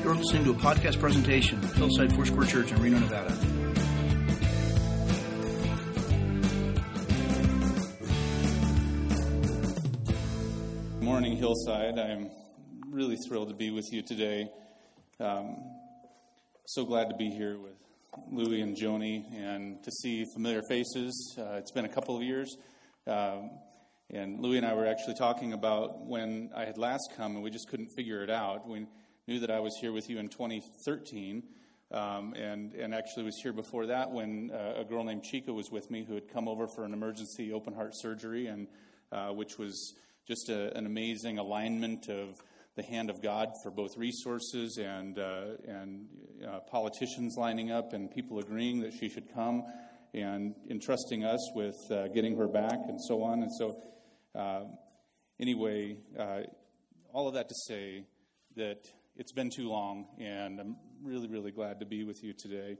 You're listening to a podcast presentation of Hillside Foursquare Church in Reno, Nevada. Good morning, Hillside. I'm really thrilled to be with you today. So glad to be here with Louie and Joni and to see familiar faces. It's been a couple of years. And Louie and I were actually talking about when I had last come, and we just couldn't figure it out. We knew that I was here with you in 2013, and actually was here before that when a girl named Chica was with me who had come over for an emergency open heart surgery, and which was just an amazing alignment of the hand of God for both resources and politicians lining up and people agreeing that she should come and entrusting us with getting her back and so on. And so anyway, all of that to say that it's been too long, and I'm really, really glad to be with you today.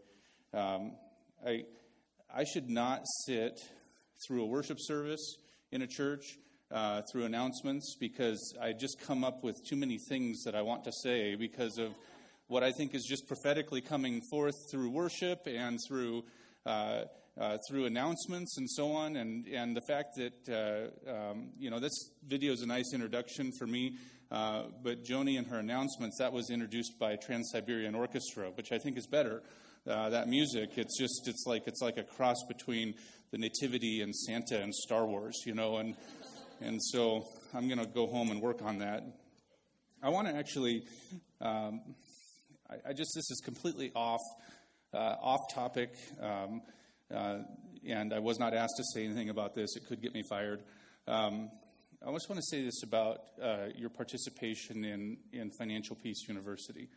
I should not sit through a worship service in a church, through announcements, because I just come up with too many things that I want to say because of what I think is just prophetically coming forth through worship and through announcements and so on, and the fact that this video is a nice introduction for me, but Joni and her announcements, that was introduced by Trans-Siberian Orchestra, which I think is better. That music, it's like a cross between the Nativity and Santa and Star Wars, and so I'm going to go home and work on that. I want to actually, this is completely off topic. And I was not asked to say anything about this. It could get me fired. I just want to say this about your participation in Financial Peace University.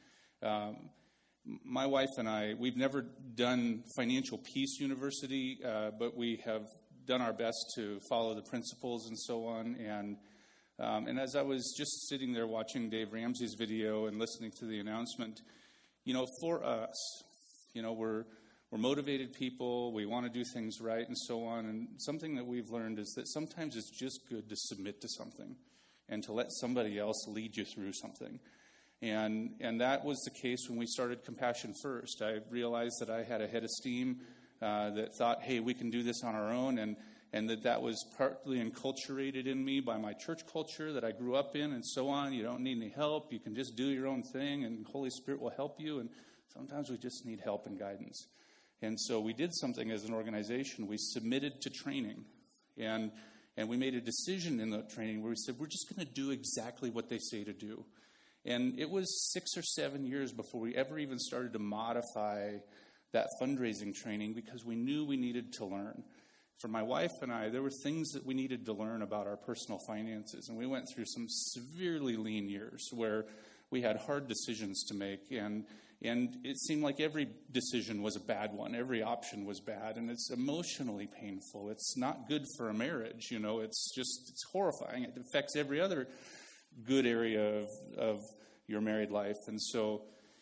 My wife and I, we've never done Financial Peace University, but we have done our best to follow the principles and so on. And as I was just sitting there watching Dave Ramsey's video and listening to the announcement, for us, we're motivated people, we want to do things right and so on, and something that we've learned is that sometimes it's just good to submit to something and to let somebody else lead you through something. And that was the case when we started Compassion First. I realized that I had a head of steam that thought, hey, we can do this on our own, and that was partly enculturated in me by my church culture that I grew up in and so on. You don't need any help, you can just do your own thing, and the Holy Spirit will help you, and sometimes we just need help and guidance. And so we did something as an organization. We submitted to training, and we made a decision in the training where we said, we're just going to do exactly what they say to do. And it was 6 or 7 years before we ever even started to modify that fundraising training because we knew we needed to learn. For my wife and I, there were things that we needed to learn about our personal finances, and we went through some severely lean years where we had hard decisions to make, and it seemed like every decision was a bad one. Every option was bad, and it's emotionally painful. It's not good for a marriage, it's horrifying. It affects every other good area of your married life. And so,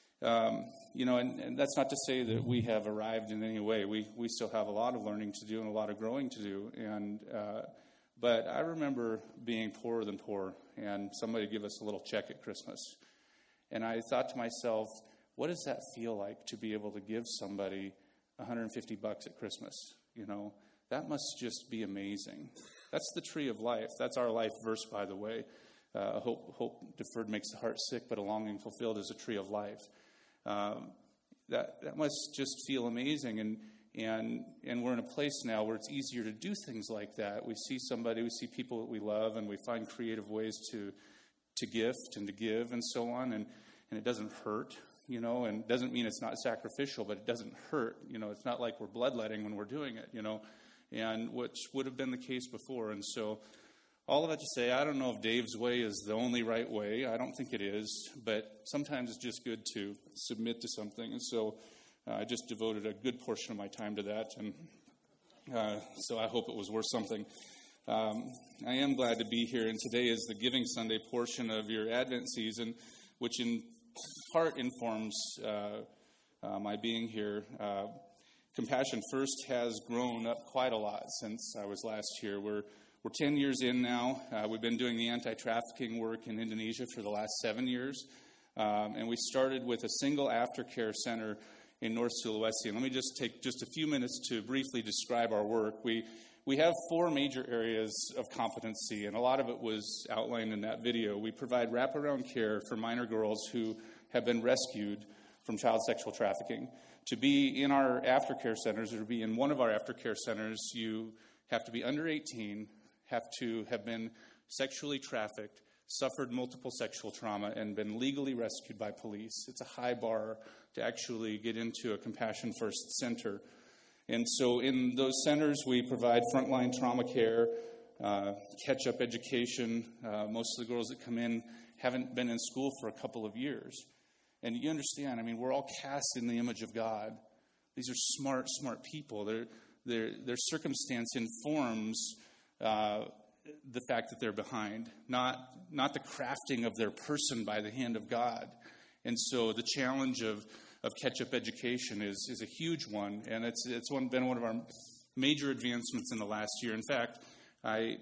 and that's not to say that we have arrived in any way. We still have a lot of learning to do and a lot of growing to do. But I remember being poorer than poor, and somebody give us a little check at Christmas. And I thought to myself, what does that feel like to be able to give somebody $150 at Christmas? That must just be amazing. That's the tree of life. That's our life verse, by the way. Hope deferred makes the heart sick, but a longing fulfilled is a tree of life. That must just feel amazing. And we're in a place now where it's easier to do things like that. We see people that we love, and we find creative ways to gift and to give and so on, and it doesn't hurt. And it doesn't mean it's not sacrificial, but it doesn't hurt. It's not like we're bloodletting when we're doing it, and which would have been the case before. And so all of that to say, I don't know if Dave's way is the only right way. I don't think it is, but sometimes it's just good to submit to something. And so I just devoted a good portion of my time to that, and so I hope it was worth something. I am glad to be here, and today is the Giving Sunday portion of your Advent season, which in part informs my being here. Compassion First has grown up quite a lot since I was last here. We're 10 years in now. We've been doing the anti-trafficking work in Indonesia for the last 7 years. And we started with a single aftercare center in North Sulawesi. And let me just take just a few minutes to briefly describe our work. We have 4 major areas of competency, and a lot of it was outlined in that video. We provide wraparound care for minor girls who have been rescued from child sexual trafficking. To be in our aftercare centers, or to be in one of our aftercare centers, you have to be under 18, have to have been sexually trafficked, suffered multiple sexual trauma, and been legally rescued by police. It's a high bar to actually get into a Compassion First center. And so in those centers, we provide frontline trauma care, catch-up education. Most of the girls that come in haven't been in school for a couple of years. And you understand, I mean, we're all cast in the image of God. These are smart people. Their circumstance informs the fact that they're behind, not the crafting of their person by the hand of God. And so the challenge of catch-up education is a huge one, and it's been one of our major advancements in the last year. In fact, I'm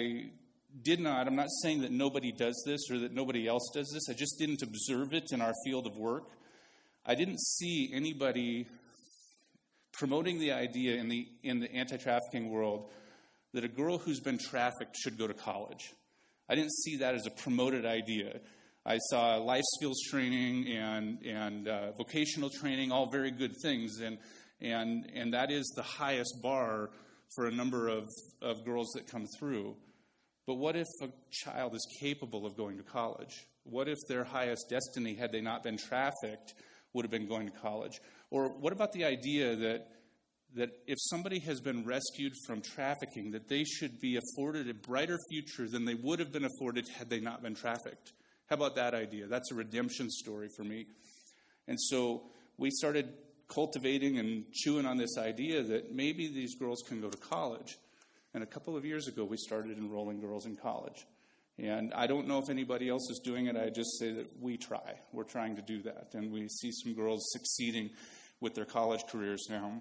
not saying that nobody does this or that nobody else does this. I just didn't observe it in our field of work. I didn't see anybody promoting the idea in the anti-trafficking world that a girl who's been trafficked should go to college. I didn't see that as a promoted idea. I saw life skills training and vocational training, all very good things, and that is the highest bar for a number of girls that come through. But what if a child is capable of going to college? What if their highest destiny, had they not been trafficked, would have been going to college? Or what about the idea that if somebody has been rescued from trafficking, that they should be afforded a brighter future than they would have been afforded had they not been trafficked? How about that idea? That's a redemption story for me. And so we started cultivating and chewing on this idea that maybe these girls can go to college. And a couple of years ago, we started enrolling girls in college. And I don't know if anybody else is doing it. I just say that we try. We're trying to do that. And we see some girls succeeding with their college careers now.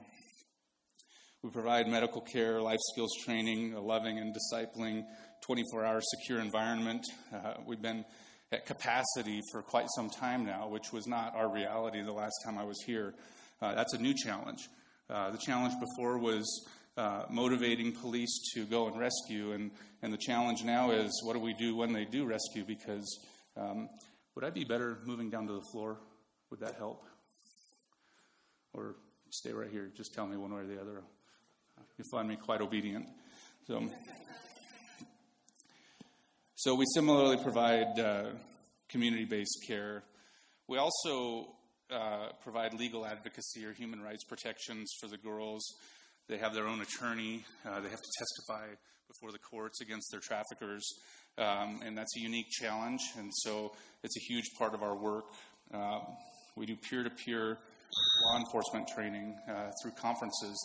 We provide medical care, life skills training, a loving and discipling 24-hour secure environment. We've been at capacity for quite some time now, which was not our reality the last time I was here. That's a new challenge. The challenge before was motivating police to go and rescue, and the challenge now is what do we do when they do rescue? Because would I be better moving down to the floor? Would that help? Or stay right here? Just tell me one way or the other. You find me quite obedient. So we similarly provide community-based care. We also provide legal advocacy or human rights protections for the girls. They have their own attorney. They have to testify before the courts against their traffickers, and that's a unique challenge, and so it's a huge part of our work. We do peer-to-peer law enforcement training through conferences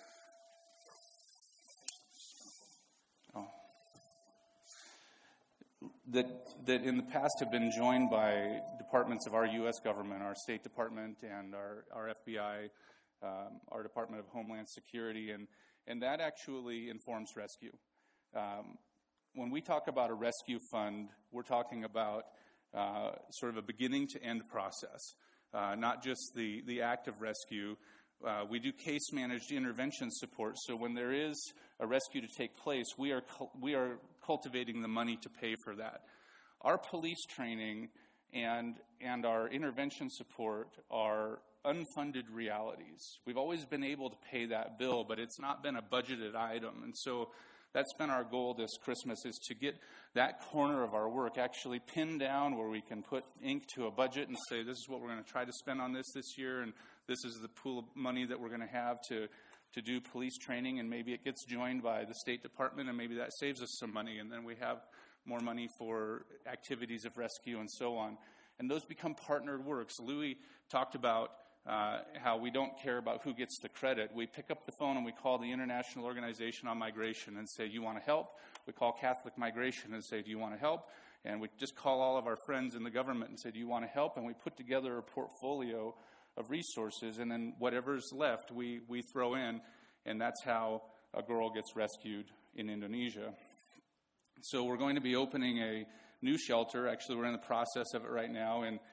that in the past have been joined by departments of our U.S. government, our State Department and our FBI, our Department of Homeland Security, and that actually informs rescue. When we talk about a rescue fund, we're talking about sort of a beginning-to-end process, not just the act of rescue. We do case-managed intervention support, so when there is a rescue to take place, we are cultivating the money to pay for that. Our police training and our intervention support are unfunded realities. We've always been able to pay that bill, but it's not been a budgeted item, and so that's been our goal this Christmas, is to get that corner of our work actually pinned down where we can put ink to a budget and say, this is what we're going to try to spend on this year, and this is the pool of money that we're going to have to do police training, and maybe it gets joined by the State Department, and maybe that saves us some money, and then we have more money for activities of rescue and so on. And those become partnered works. Louis talked about how we don't care about who gets the credit. We pick up the phone and we call the International Organization on Migration and say, you want to help? We call Catholic Migration and say, do you want to help? And we just call all of our friends in the government and say, do you want to help? And we put together a portfolio of resources, and then whatever's left we throw in, and that's how a girl gets rescued in Indonesia. So we're going to be opening a new shelter. Actually, we're in the process of it right now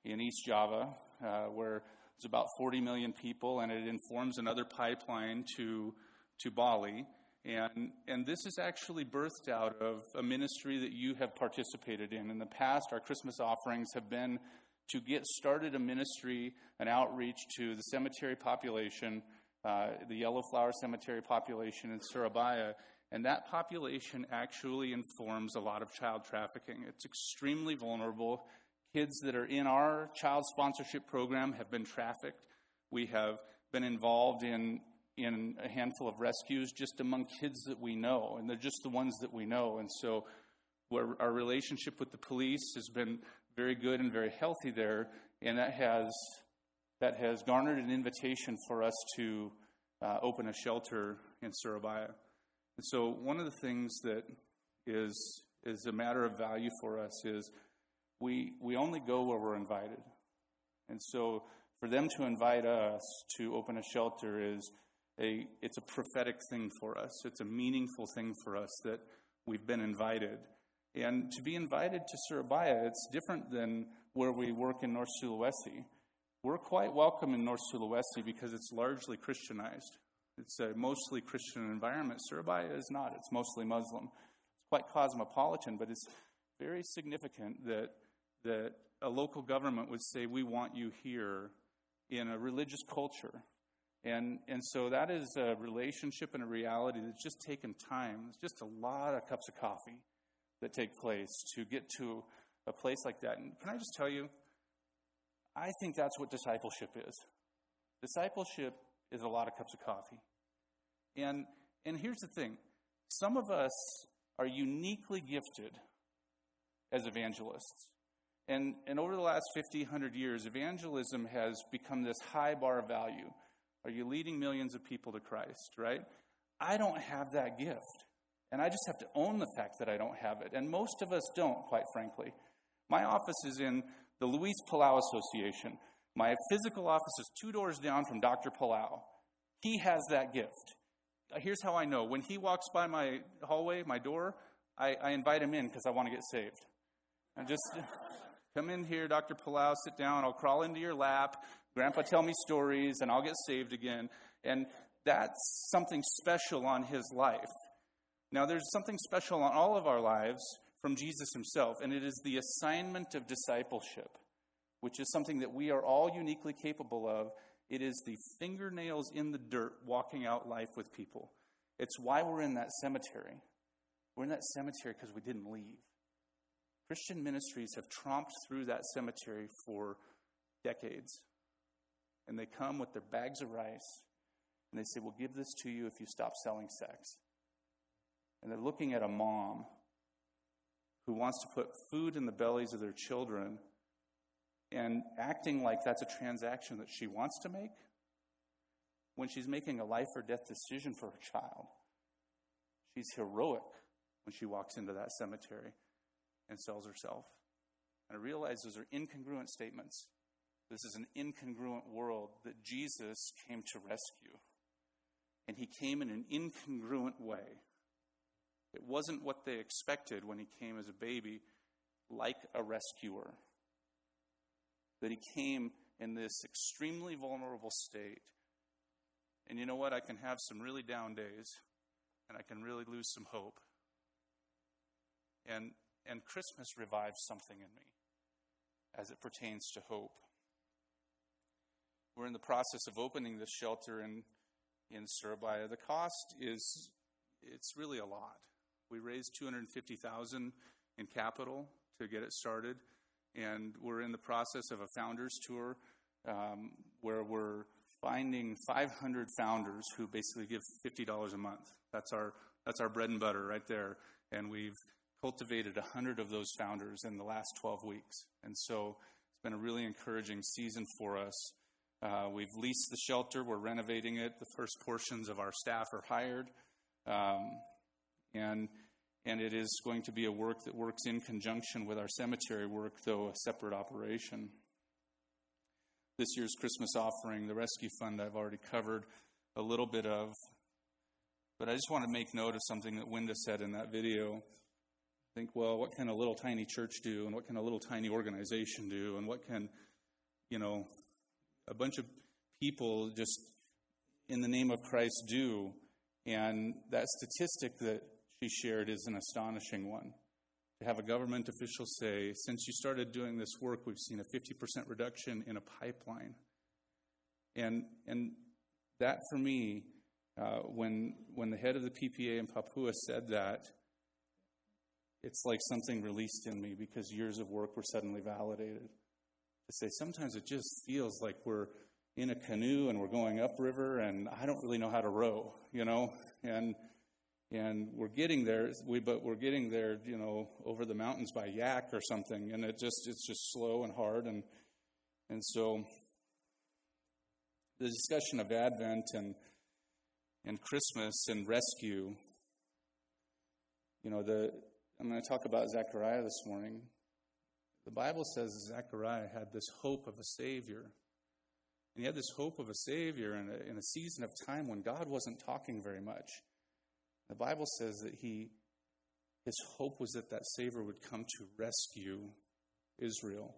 in East Java, where there's about 40 million people, and it informs another pipeline to Bali. And this is actually birthed out of a ministry that you have participated in. In the past, our Christmas offerings have been to get started a ministry, an outreach to the cemetery population, the Yellow Flower Cemetery population in Surabaya. And that population actually informs a lot of child trafficking. It's extremely vulnerable. Kids that are in our child sponsorship program have been trafficked. We have been involved in a handful of rescues just among kids that we know, and they're just the ones that we know. And so our relationship with the police has been very good and very healthy there, and that has garnered an invitation for us to open a shelter in Surabaya. And so one of the things that is a matter of value for us is we only go where we're invited. And so for them to invite us to open a shelter it's a prophetic thing for us. It's a meaningful thing for us that we've been invited. And to be invited to Surabaya, it's different than where we work in North Sulawesi. We're quite welcome in North Sulawesi because it's largely Christianized. It's a mostly Christian environment. Surabaya is not. It's mostly Muslim. It's quite cosmopolitan, but it's very significant that a local government would say, we want you here in a religious culture. And so that is a relationship and a reality that's just taken time. It's just a lot of cups of coffee that take place to get to a place like that. And can I just tell you, I think that's what discipleship is. Discipleship is a lot of cups of coffee. And here's the thing. Some of us are uniquely gifted as evangelists. And over the last 50, 100 years, evangelism has become this high bar of value. Are you leading millions of people to Christ, right? I don't have that gift. And I just have to own the fact that I don't have it. And most of us don't, quite frankly. My office is in the Luis Palau Association. My physical office is 2 doors down from Dr. Palau. He has that gift. Here's how I know. When he walks by my hallway, my door, I invite him in because I want to get saved. And just come in here, Dr. Palau, sit down. I'll crawl into your lap. Grandpa, tell me stories, and I'll get saved again. And that's something special on his life. Now, there's something special on all of our lives from Jesus himself, and it is the assignment of discipleship, which is something that we are all uniquely capable of. It is the fingernails in the dirt walking out life with people. It's why we're in that cemetery. We're in that cemetery because we didn't leave. Christian ministries have tromped through that cemetery for decades. And they come with their bags of rice, and they say, we'll give this to you if you stop selling sex. And they're looking at a mom who wants to put food in the bellies of their children and acting like that's a transaction that she wants to make when she's making a life or death decision for her child. She's heroic when she walks into that cemetery and sells herself. And I realize those are incongruent statements. This is an incongruent world that Jesus came to rescue. And he came in an incongruent way. It wasn't what they expected when he came as a baby, like a rescuer. That he came in this extremely vulnerable state. And you know what? I can have some really down days, and I can really lose some hope. And Christmas revives something in me as it pertains to hope. We're in the process of opening this shelter in Surabaya. The cost it's really a lot. We raised $250,000 in capital to get it started, and we're in the process of a founders tour where we're finding 500 founders who basically give $50 a month. That's our bread and butter right there, and we've cultivated 100 of those founders in the last 12 weeks, and so it's been a really encouraging season for us. We've leased the shelter. We're renovating it. The first portions of our staff are hired. And it is going to be a work that works in conjunction with our cemetery work, though a separate operation. This year's Christmas offering, the Rescue Fund, I've already covered a little bit of. But I just want to make note of something that Wenda said in that video. Think, well, what can a little tiny church do? And what can a little tiny organization do? And what can a bunch of people just in the name of Christ do. And that statistic that she shared is an astonishing one. To have a government official say, since you started doing this work, we've seen a 50% reduction in a pipeline. And that for me, when the head of the PPA in Papua said that, it's like something released in me because years of work were suddenly validated. To say sometimes it just feels like we're in a canoe and we're going upriver and I don't really know how to row, and we're getting there, but we're getting there, over the mountains by yak or something, and it's just slow and hard, and so the discussion of Advent and Christmas and rescue, I'm going to talk about Zechariah this morning. The Bible says Zechariah had this hope of a Savior. And he had this hope of a Savior in a season of time when God wasn't talking very much. The Bible says that his hope was that Savior would come to rescue Israel.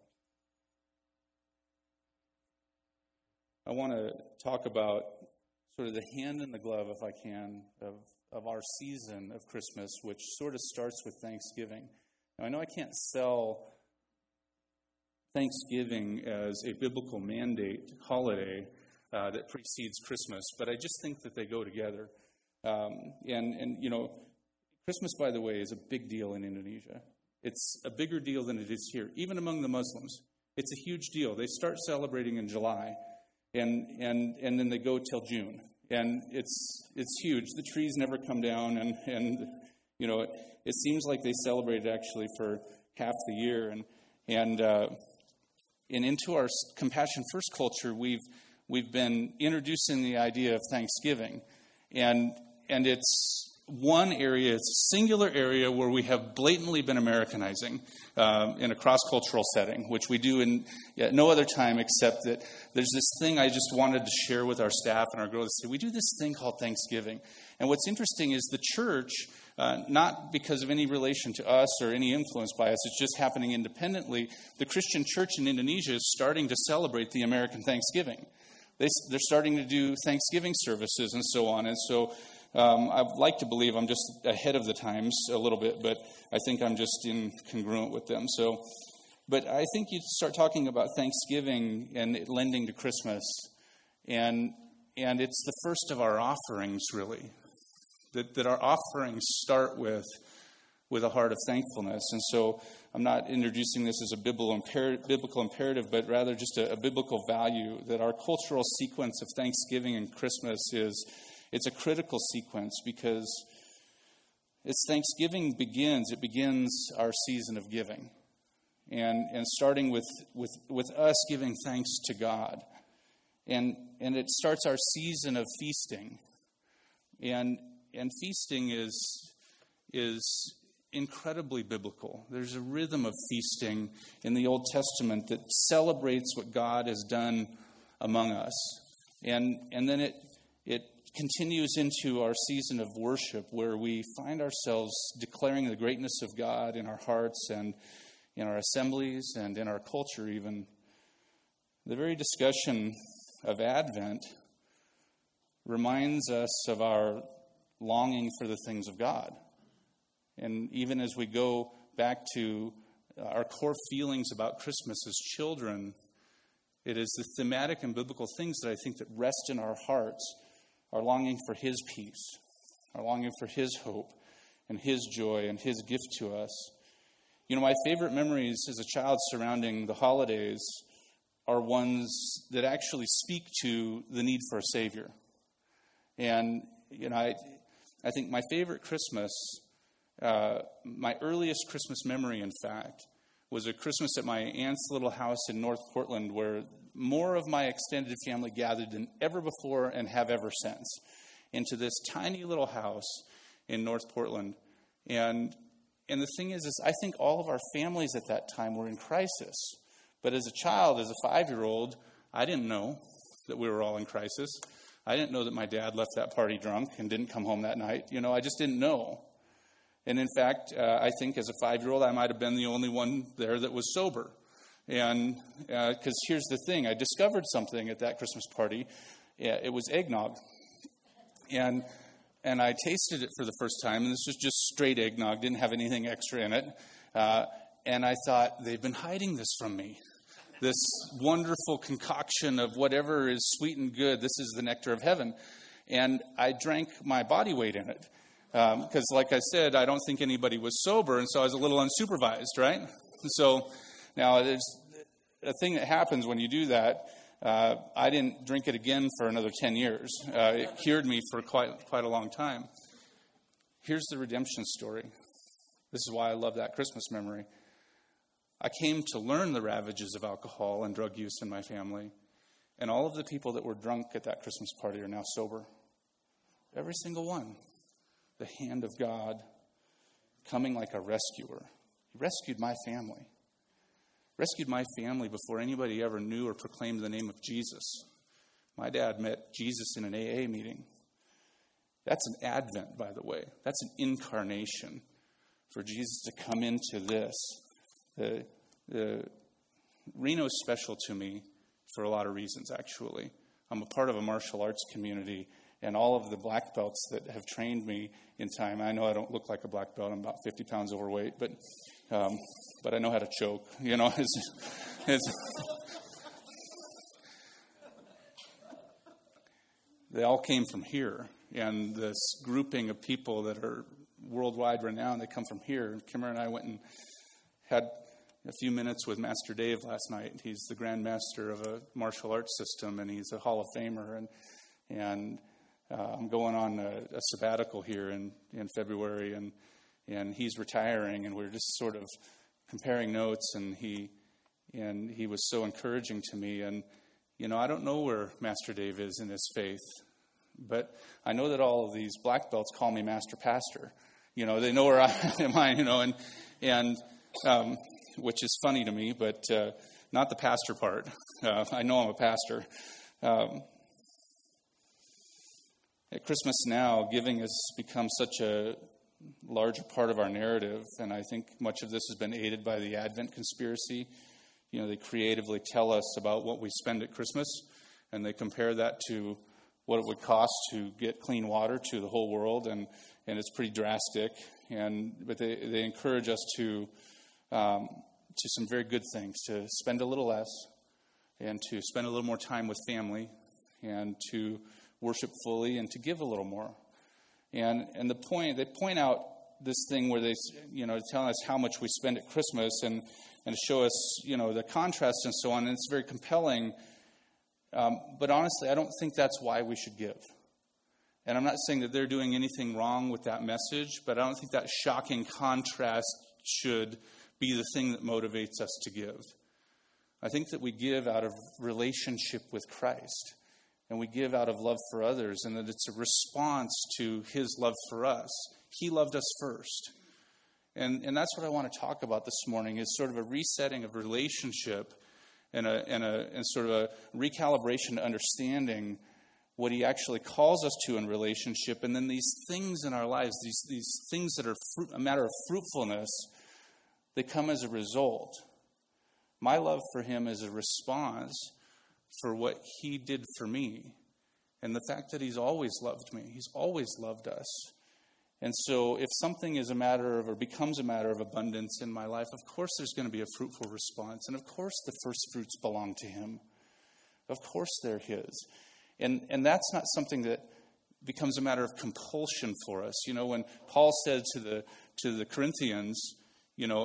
I want to talk about sort of the hand in the glove, if I can, of our season of Christmas, which sort of starts with Thanksgiving. Now, I know I can't sell Thanksgiving as a biblical mandate holiday that precedes Christmas, but I just think that they go together. Christmas, by the way, is a big deal in Indonesia. It's a bigger deal than it is here, even among the Muslims. It's a huge deal. They start celebrating in July, and then they go till June. And it's huge. The trees never come down, and it seems like they celebrate actually for half the year. And into our Compassion First culture, we've been introducing the idea of Thanksgiving, and it's one area, it's a singular area where we have blatantly been Americanizing in a cross-cultural setting, which we do in no other time except that there's this thing I just wanted to share with our staff and our girls. We do this thing called Thanksgiving. And what's interesting is the church, not because of any relation to us or any influence by us, it's just happening independently. The Christian church in Indonesia is starting to celebrate the American Thanksgiving. They're starting to do Thanksgiving services and so on. And so I'd like to believe I'm just ahead of the times a little bit, but I think I'm just incongruent with them. But I think you start talking about Thanksgiving and it lending to Christmas, and it's the first of our offerings, really. That our offerings start with a heart of thankfulness. And so I'm not introducing this as a biblical imperative, but rather just a biblical value, that our cultural sequence of Thanksgiving and Christmas it's a critical sequence, because as Thanksgiving begins, it begins our season of giving. And starting with us giving thanks to God. And it starts our season of feasting. And feasting is incredibly biblical. There's a rhythm of feasting in the Old Testament that celebrates what God has done among us. And then it continues into our season of worship, where we find ourselves declaring the greatness of God in our hearts and in our assemblies and in our culture even. The very discussion of Advent reminds us of our longing for the things of God. And even as we go back to our core feelings about Christmas as children, it is the thematic and biblical things that I think that rest in our hearts, our longing for His peace, our longing for His hope and His joy and His gift to us. My favorite memories as a child surrounding the holidays are ones that actually speak to the need for a Savior. And, I think my favorite Christmas, my earliest Christmas memory, in fact, was a Christmas at my aunt's little house in North Portland, where more of my extended family gathered than ever before and have ever since, into this tiny little house in North Portland. And the thing is I think all of our families at that time were in crisis. But as a child, as a 5-year-old, I didn't know that we were all in crisis. I didn't know that my dad left that party drunk and didn't come home that night. I just didn't know. And in fact, I think as a 5-year-old, I might have been the only one there that was sober. And because here's the thing, I discovered something at that Christmas party. It was eggnog. And I tasted it for the first time, and this was just straight eggnog, didn't have anything extra in it. And I thought, they've been hiding this from me. This wonderful concoction of whatever is sweet and good, this is the nectar of heaven. And I drank my body weight in it. Because like I said, I don't think anybody was sober, and so I was a little unsupervised, right? So now there's a thing that happens when you do that. I didn't drink it again for another 10 years. It cured me for quite a long time. Here's the redemption story. This is why I love that Christmas memory. I came to learn the ravages of alcohol and drug use in my family, and all of the people that were drunk at that Christmas party are now sober. Every single one. The hand of God coming like a rescuer. He rescued my family. Rescued my family before anybody ever knew or proclaimed the name of Jesus. My dad met Jesus in an AA meeting. That's an advent, by the way. That's an incarnation for Jesus to come into this. Reno's special to me for a lot of reasons, actually. I'm a part of a martial arts community, and all of the black belts that have trained me in time, I know I don't look like a black belt. I'm about 50 pounds overweight, but I know how to choke. You know, they all came from here, and this grouping of people that are worldwide renowned, they come from here. Kimmer and I went and had a few minutes with Master Dave last night. He's the Grand Master of a martial arts system, and he's a Hall of Famer, and I'm going on a sabbatical here in February, and he's retiring, and we're just sort of comparing notes, and he was so encouraging to me. And you know, I don't know where Master Dave is in his faith, but I know that all of these black belts call me Master Pastor. You know, they know where I am. You know, and which is funny to me, but not the pastor part. I know I'm a pastor. At Christmas now, giving has become such a larger part of our narrative, and I think much of this has been aided by the Advent conspiracy. You know, they creatively tell us about what we spend at Christmas, and they compare that to what it would cost to get clean water to the whole world, and it's pretty drastic. But they encourage us to some very good things, to spend a little less, and to spend a little more time with family, and to worship fully, and to give a little more. And they point out this thing where they, you know, tell us how much we spend at Christmas, and show us, you know, the contrast and so on. And it's very compelling. But honestly, I don't think that's why we should give. And I'm not saying that they're doing anything wrong with that message, but I don't think that shocking contrast should be the thing that motivates us to give. I think that we give out of relationship with Christ, and we give out of love for others, and that it's a response to his love for us. He loved us first. And that's what I want to talk about this morning, is sort of a resetting of relationship and sort of a recalibration to understanding what he actually calls us to in relationship. And then these things in our lives, these things that are a matter of fruitfulness, they come as a result. My love for him is a response for what he did for me. And the fact that he's always loved me. He's always loved us. And so if something is a matter of, or becomes a matter of abundance in my life, of course there's going to be a fruitful response. And of course the first fruits belong to him. Of course they're his. And that's not something that becomes a matter of compulsion for us. You know, when Paul said to the Corinthians, you know,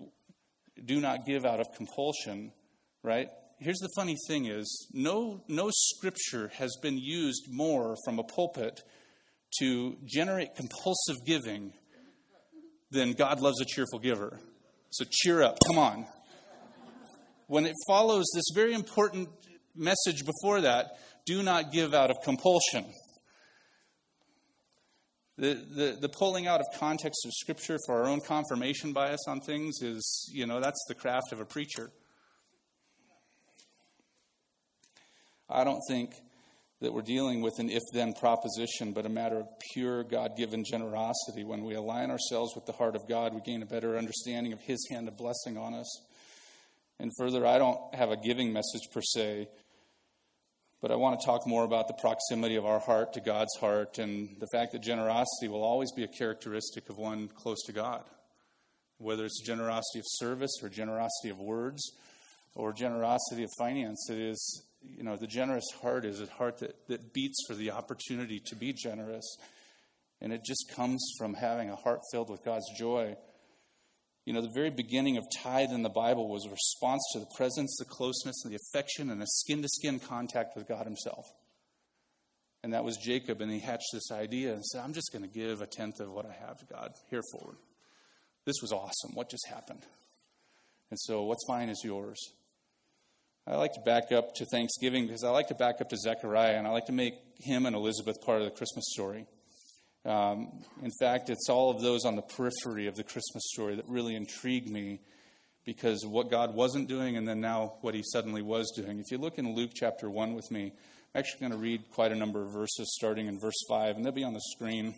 do not give out of compulsion, right? Here's the funny thing is, no scripture has been used more from a pulpit to generate compulsive giving than God loves a cheerful giver. So cheer up, come on. When it follows this very important message before that, do not give out of compulsion. The pulling out of context of Scripture for our own confirmation bias on things is, you know, that's the craft of a preacher. I don't think that we're dealing with an if-then proposition, but a matter of pure God-given generosity. When we align ourselves with the heart of God, we gain a better understanding of his hand of blessing on us. And further, I don't have a giving message per se, but I want to talk more about the proximity of our heart to God's heart and the fact that generosity will always be a characteristic of one close to God. Whether it's generosity of service or generosity of words or generosity of finance, it is, the generous heart is a heart that beats for the opportunity to be generous. And it just comes from having a heart filled with God's joy. The very beginning of tithe in the Bible was a response to the presence, the closeness, and the affection, and a skin-to-skin contact with God himself. And that was Jacob, and he hatched this idea and said, I'm just going to give a tenth of what I have to God here forward. This was awesome. What just happened? And so what's mine is yours. I like to back up to Thanksgiving because I like to back up to Zechariah, and I like to make him and Elizabeth part of the Christmas story. In fact, it's all of those on the periphery of the Christmas story that really intrigue me because of what God wasn't doing and then now what he suddenly was doing. If you look in Luke chapter 1 with me, I'm actually going to read quite a number of verses starting in verse 5, and they'll be on the screen.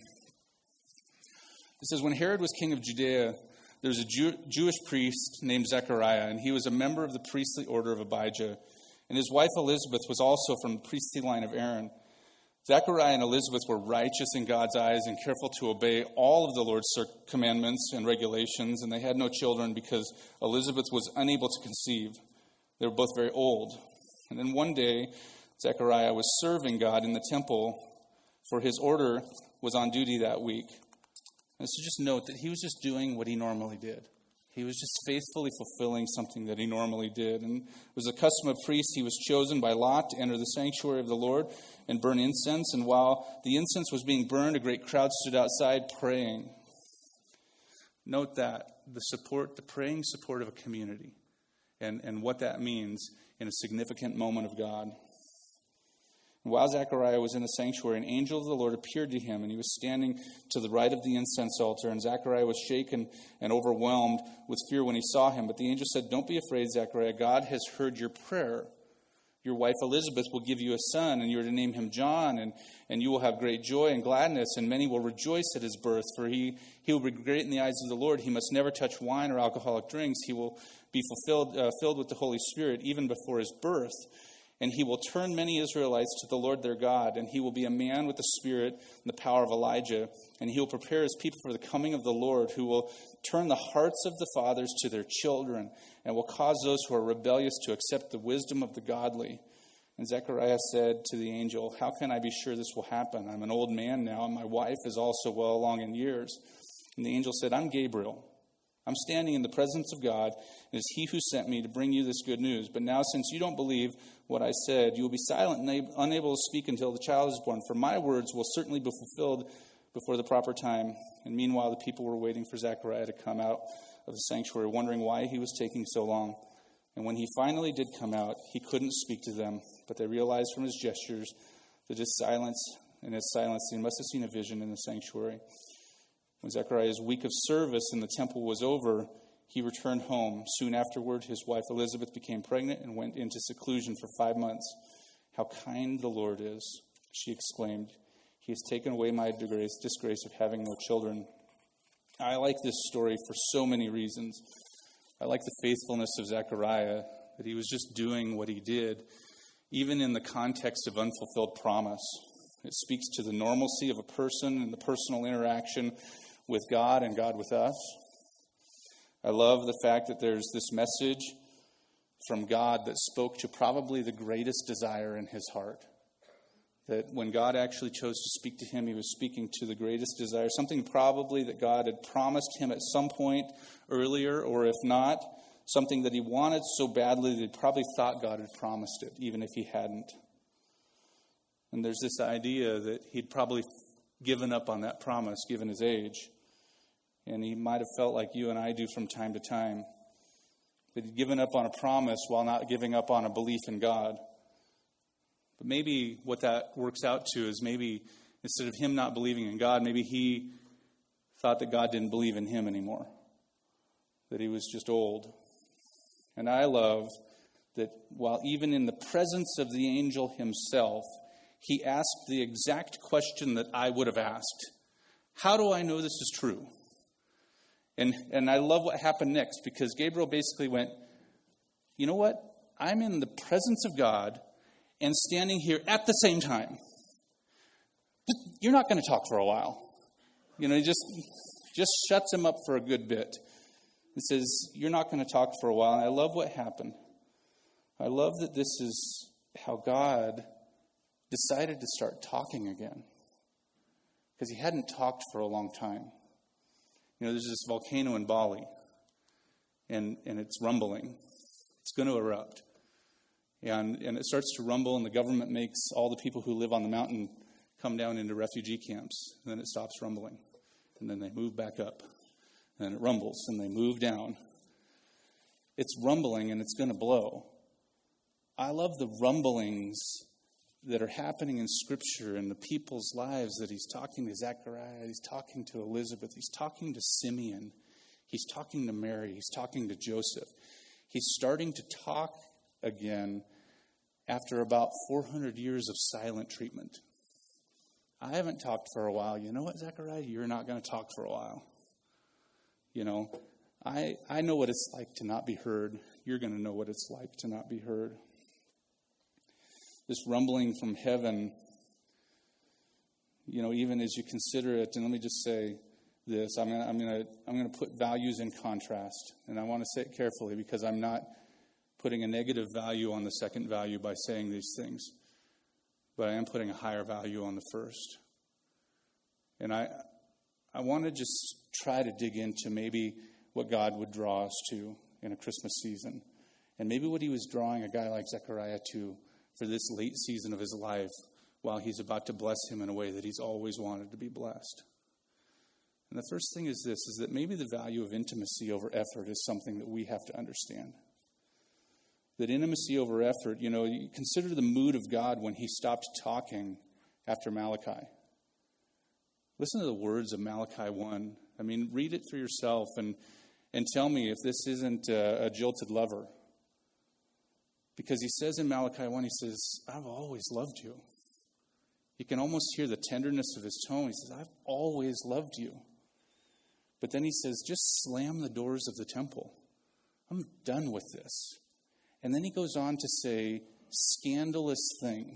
It says, when Herod was king of Judea, there was a Jewish priest named Zechariah, and he was a member of the priestly order of Abijah, and his wife Elizabeth was also from the priestly line of Aaron. Zechariah and Elizabeth were righteous in God's eyes and careful to obey all of the Lord's commandments and regulations, and they had no children because Elizabeth was unable to conceive. They were both very old. And then one day, Zechariah was serving God in the temple, for his order was on duty that week. And so just note that he was just doing what he normally did. He was just faithfully fulfilling something that he normally did. And it was a custom of priests. He was chosen by lot to enter the sanctuary of the Lord and burn incense. And while the incense was being burned, a great crowd stood outside praying. Note that, the praying support of a community and what that means in a significant moment of God. And while Zechariah was in the sanctuary, an angel of the Lord appeared to him, and he was standing to the right of the incense altar. And Zechariah was shaken and overwhelmed with fear when he saw him. But the angel said, don't be afraid, Zechariah. God has heard your prayer. Your wife Elizabeth will give you a son, and you are to name him John, and you will have great joy and gladness, and many will rejoice at his birth, for he will be great in the eyes of the Lord. He must never touch wine or alcoholic drinks. He will be filled with the Holy Spirit even before his birth. And he will turn many Israelites to the Lord their God, and he will be a man with the spirit and the power of Elijah. And he will prepare his people for the coming of the Lord, who will turn the hearts of the fathers to their children, and will cause those who are rebellious to accept the wisdom of the godly. And Zechariah said to the angel, how can I be sure this will happen? I'm an old man now, and my wife is also well along in years. And the angel said, I'm Gabriel. I'm standing in the presence of God, and it's he who sent me to bring you this good news. But now, since you don't believe what I said, you will be silent and unable to speak until the child is born. For my words will certainly be fulfilled before the proper time. And meanwhile, the people were waiting for Zechariah to come out of the sanctuary, wondering why he was taking so long. And when he finally did come out, he couldn't speak to them. But they realized from his gestures that his silence, they must have seen a vision in the sanctuary. When Zechariah's week of service in the temple was over, he returned home. Soon afterward, his wife Elizabeth became pregnant and went into seclusion for 5 months. How kind the Lord is, she exclaimed. He has taken away my disgrace of having no children. I like this story for so many reasons. I like the faithfulness of Zechariah, that he was just doing what he did, even in the context of unfulfilled promise. It speaks to the normalcy of a person and the personal interaction with God and God with us. I love the fact that there's this message from God that spoke to probably the greatest desire in his heart. That when God actually chose to speak to him, he was speaking to the greatest desire, something probably that God had promised him at some point earlier, or if not, something that he wanted so badly that he probably thought God had promised it, even if he hadn't. And there's this idea that he'd probably given up on that promise, given his age. And he might have felt like you and I do from time to time. That he'd given up on a promise while not giving up on a belief in God. But maybe what that works out to is maybe instead of him not believing in God, maybe he thought that God didn't believe in him anymore. That he was just old. And I love that while even in the presence of the angel himself, he asked the exact question that I would have asked. How do I know this is true? And I love what happened next, because Gabriel basically went, you know what? I'm in the presence of God and standing here at the same time. But you're not going to talk for a while. He just shuts him up for a good bit. He says, you're not going to talk for a while. And I love what happened. I love that this is how God decided to start talking again. Because he hadn't talked for a long time. There's this volcano in Bali. And it's rumbling. It's going to erupt. And it starts to rumble, and the government makes all the people who live on the mountain come down into refugee camps. And then it stops rumbling. And then they move back up. And then it rumbles, and they move down. It's rumbling, and it's going to blow. I love the rumblings that are happening in Scripture and the people's lives that he's talking to Zechariah, he's talking to Elizabeth, he's talking to Simeon, he's talking to Mary, he's talking to Joseph. He's starting to talk again after about 400 years of silent treatment. I haven't talked for a while. You know what, Zechariah? You're not going to talk for a while. I know what it's like to not be heard. You're going to know what it's like to not be heard. This rumbling from heaven, even as you consider it, and let me just say this, I'm going to put values in contrast, and I want to say it carefully because I'm not putting a negative value on the second value by saying these things, but I am putting a higher value on the first. And I want to just try to dig into maybe what God would draw us to in a Christmas season, and maybe what he was drawing a guy like Zechariah to for this late season of his life while he's about to bless him in a way that he's always wanted to be blessed. And the first thing is this, is that maybe the value of intimacy over effort is something that we have to understand. That intimacy over effort, you consider the mood of God when he stopped talking after Malachi. Listen to the words of Malachi 1. Read it for yourself and tell me if this isn't a jilted lover. Because he says in Malachi 1, he says, I've always loved you. You can almost hear the tenderness of his tone. He says, I've always loved you. But then he says, just slam the doors of the temple. I'm done with this. And then he goes on to say scandalous things.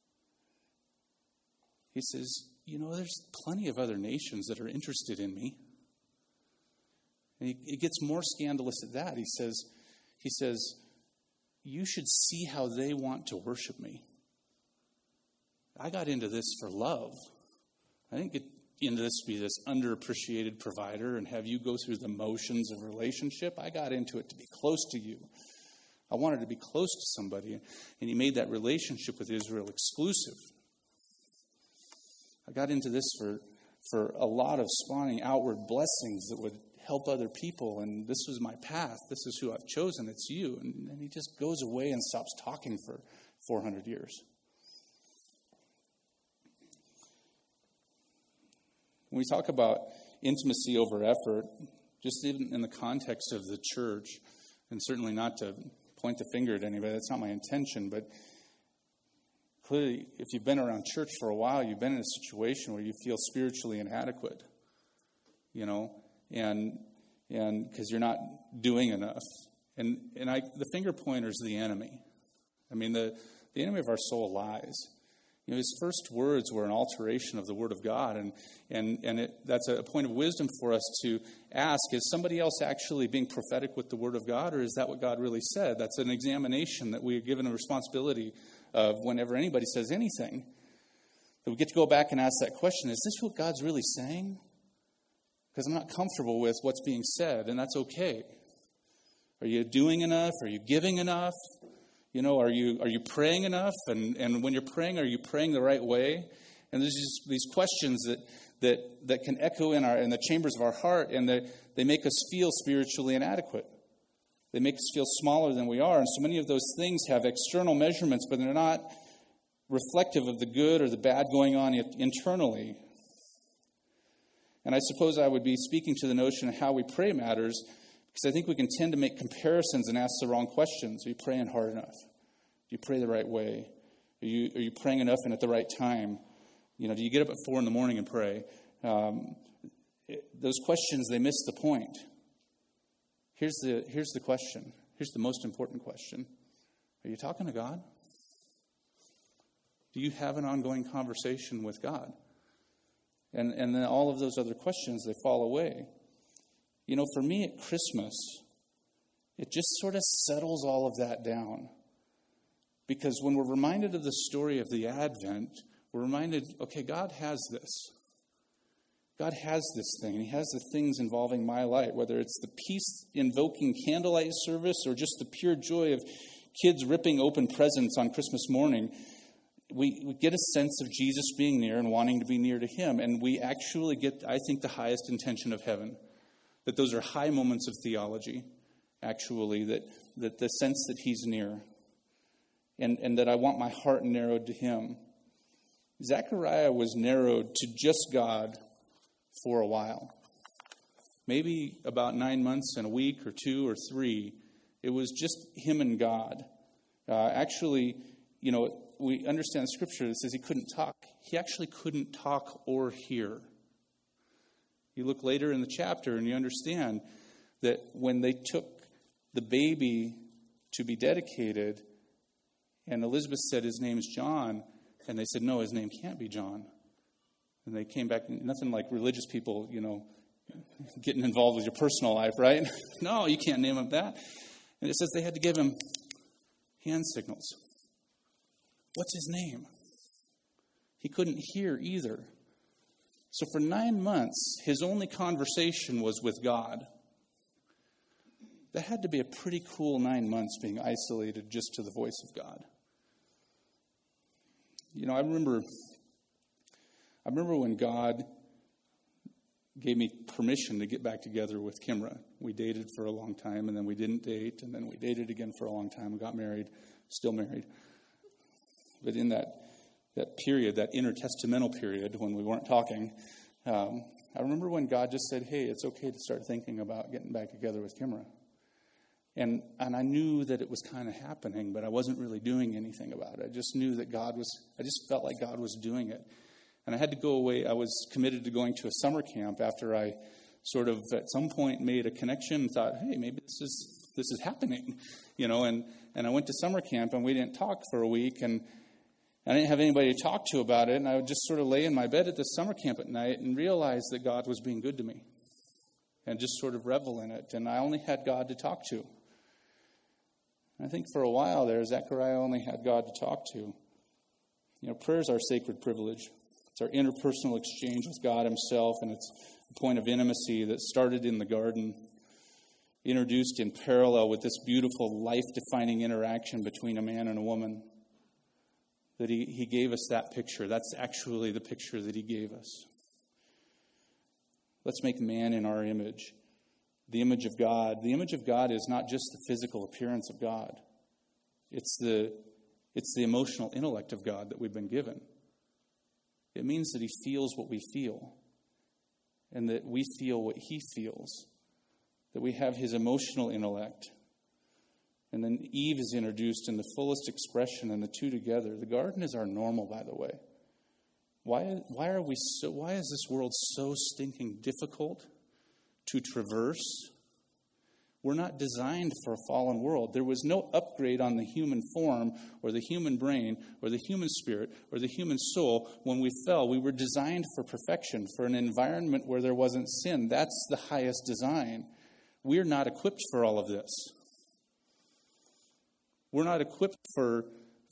He says, there's plenty of other nations that are interested in me. And he gets more scandalous at that. He says, you should see how they want to worship me. I got into this for love. I didn't get into this to be this underappreciated provider and have you go through the motions of relationship. I got into it to be close to you. I wanted to be close to somebody. And he made that relationship with Israel exclusive. I got into this for a lot of spawning outward blessings that would help other people, and this was my path. This is who I've chosen. It's you. And he just goes away and stops talking for 400 years. When we talk about intimacy over effort, just even in the context of the church, and certainly not to point the finger at anybody, that's not my intention, but clearly, if you've been around church for a while, you've been in a situation where you feel spiritually inadequate, and because you're not doing enough. And the finger pointer is the enemy. The enemy of our soul lies. His first words were an alteration of the Word of God, and that's a point of wisdom for us to ask, is somebody else actually being prophetic with the Word of God, or is that what God really said? That's an examination that we are given a responsibility of whenever anybody says anything. That we get to go back and ask that question, is this what God's really saying? Because I'm not comfortable with what's being said, and that's okay. Are you doing enough? Are you giving enough? Are you praying enough? And when you're praying, are you praying the right way? And there's just these questions that can echo in the chambers of our heart, and they make us feel spiritually inadequate. They make us feel smaller than we are. And so many of those things have external measurements, but they're not reflective of the good or the bad going on internally. And I suppose I would be speaking to the notion of how we pray matters, because I think we can tend to make comparisons and ask the wrong questions. Are you praying hard enough? Do you pray the right way? Are you praying enough and at the right time? Do you get up at 4 a.m. and pray? Those questions, they miss the point. Here's the question. Here's the most important question. Are you talking to God? Do you have an ongoing conversation with God? And then all of those other questions, they fall away. You know, for me at Christmas, it just sort of settles all of that down. Because when we're reminded of the story of the Advent, we're reminded, okay, God has this. God has this thing. He has the things involving my life, whether it's the peace-invoking candlelight service or just the pure joy of kids ripping open presents on Christmas morning. We get a sense of Jesus being near and wanting to be near to him. And we actually get, I think, the highest intention of heaven. That those are high moments of theology, actually, that the sense that he's near. And that I want my heart narrowed to him. Zechariah was narrowed to just God for a while. Maybe about 9 months and a week or 2 or 3. It was just him and God. Actually, you know, we understand the scripture that says he couldn't talk. He actually couldn't talk or hear. You look later in the chapter and you understand that when they took the baby to be dedicated, and Elizabeth said his name is John, and they said, no, his name can't be John. And they came back, nothing like religious people, you know, getting involved with your personal life, right? No, you can't name him that. And it says they had to give him hand signals. What's his name? He couldn't hear either. So for 9 months, his only conversation was with God. That had to be a pretty cool 9 months being isolated just to the voice of God. You know, I remember when God gave me permission to get back together with Kimra. We dated for a long time, and then we didn't date, and then we dated again for a long time and got married, still married. But in that period, that intertestamental period when we weren't talking, I remember when God just said, hey, it's okay to start thinking about getting back together with Kimra. And I knew that it was kind of happening, but I wasn't really doing anything about it. I just knew that I just felt like God was doing it. And I had to go away. I was committed to going to a summer camp after I sort of at some point made a connection and thought, hey, maybe this is happening, you know. And I went to summer camp and we didn't talk for a week, and I didn't have anybody to talk to about it. And I would just sort of lay in my bed at the summer camp at night and realize that God was being good to me, and just sort of revel in it. And I only had God to talk to. I think for a while there, Zechariah only had God to talk to. You know, prayer is our sacred privilege. It's our interpersonal exchange with God himself, and it's a point of intimacy that started in the garden, introduced in parallel with this beautiful life-defining interaction between a man and a woman. That he gave us that picture. That's actually the picture that he gave us. Let's make man in our image. The image of God. The image of God is not just the physical appearance of God. It's the emotional intellect of God that we've been given. It means that he feels what we feel, and that we feel what he feels. That we have his emotional intellect. And then Eve is introduced in the fullest expression, and the two together. The garden is our normal, by the way. Why is this world so stinking difficult to traverse? We're not designed for a fallen world. There was no upgrade on the human form or the human brain or the human spirit or the human soul when we fell. We were designed for perfection, for an environment where there wasn't sin. That's the highest design. We're not equipped for all of this. We're not equipped for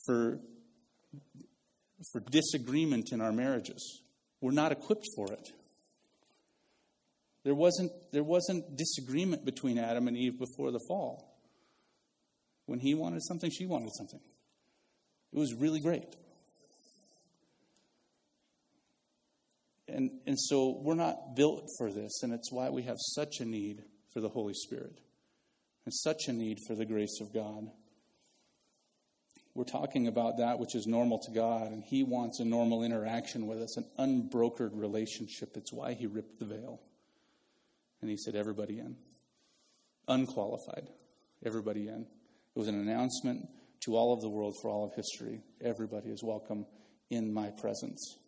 disagreement in our marriages. We're not equipped for it. There wasn't disagreement between Adam and Eve before the fall. When he wanted something, she wanted something. It was really great. And so we're not built for this, and it's why we have such a need for the Holy Spirit and such a need for the grace of God. We're talking about that which is normal to God, and he wants a normal interaction with us, an unbrokered relationship. It's why he ripped the veil. And he said, everybody in. Unqualified. Everybody in. It was an announcement to all of the world for all of history. Everybody is welcome in my presence.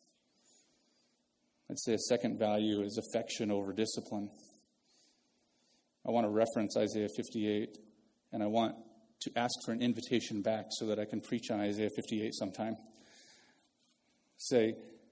I'd say a second value is affection over discipline. I want to reference Isaiah 58. And I want to ask for an invitation back so that I can preach on Isaiah 58 sometime. Say,